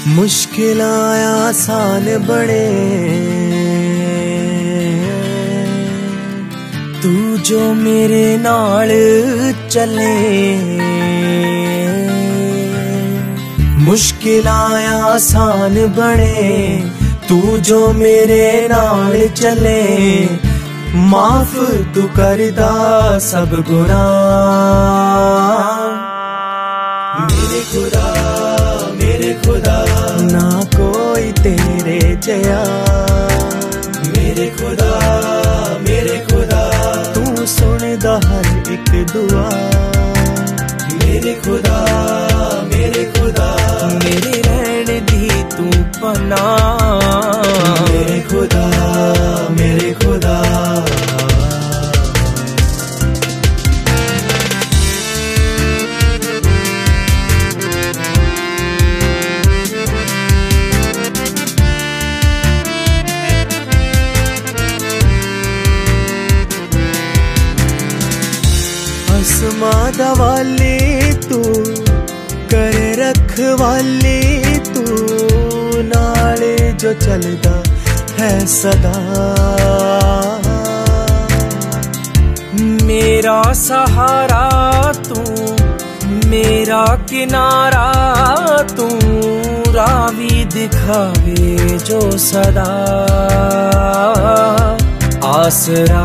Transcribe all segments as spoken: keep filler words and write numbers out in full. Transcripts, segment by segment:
मुश्किल आसान बने तू जो मेरे नाल चले। मुश्किल आसान बने तू जो मेरे नाल चले। माफ तू करदा सब गुनाह। मेरे खुदा मेरे खुदा ना कोई तेरे जया। मेरे खुदा मेरे खुदा तू सुनदा हर एक दुआ। मेरे खुदा मेरे खुदा मेरे रहन दी तू पनाह। मेरे खुदा मेरे खुदा आसमां दा वाली तू करे रखवाली तू। नाले जो चलदा है सदा मेरा सहारा तू। मेरा किनारा तू रावी दिखावे जो सदा आसरा।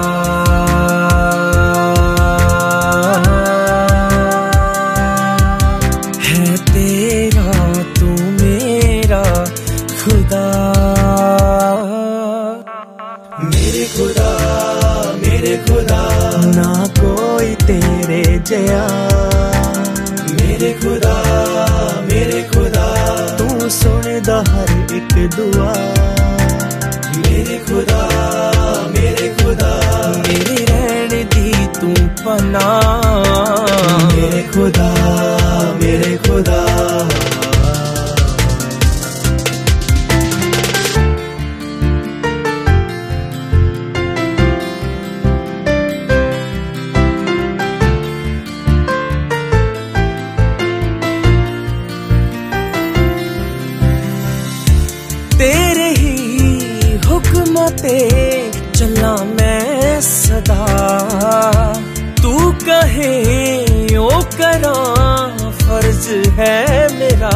खुदा मेरे खुदा मेरे खुदा ना कोई तेरे जया। मेरे खुदा मेरे खुदा तू सुनदा हर एक दुआ। मेरे खुदा मेरे खुदा मेरे रहन दी तू पनाह। मेरे खुदा मेरे खुदा तेरे ही हुक्म ते चला मैं सदा। तू कहे ओ करा फर्ज है मेरा।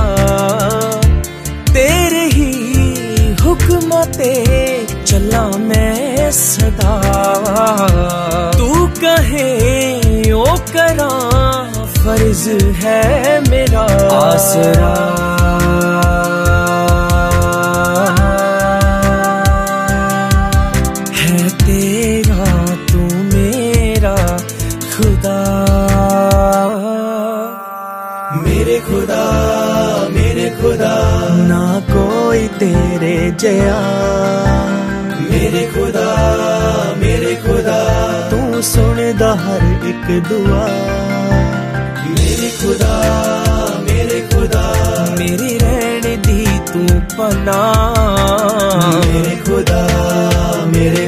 तेरे ही हुक्म ते चला मैं सदा। तू कहे ओ करा फर्ज है मेरा आसरा। खुदा मेरे खुदा मेरे खुदा ना कोई तेरे जया। मेरे खुदा मेरे खुदा तू सुनदा हर एक दुआ। मेरे खुदा मेरे खुदा मेरे रहन दी तू पनाह। मेरे खुदा मेरे